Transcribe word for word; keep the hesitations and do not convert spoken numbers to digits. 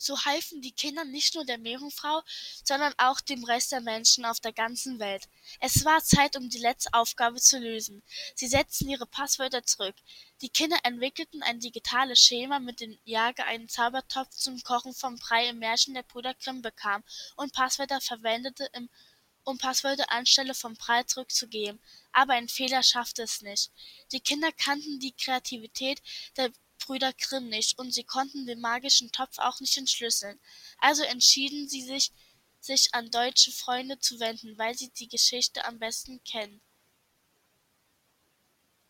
So halfen die Kinder nicht nur der Meerjungfrau, sondern auch dem Rest der Menschen auf der ganzen Welt. Es war Zeit, um die letzte Aufgabe zu lösen. Sie setzten ihre Passwörter zurück. Die Kinder entwickelten ein digitales Schema, mit dem Jager einen Zaubertopf zum Kochen vom Brei im Märchen der Brüder Grimm bekam und Passwörter verwendete, im, um Passwörter anstelle vom Brei zurückzugeben. Aber ein Fehler schaffte es nicht. Die Kinder kannten die Kreativität der Brüder Grimm nicht und sie konnten den magischen Topf auch nicht entschlüsseln. Also entschieden sie sich, sich an deutsche Freunde zu wenden, weil sie die Geschichte am besten kennen.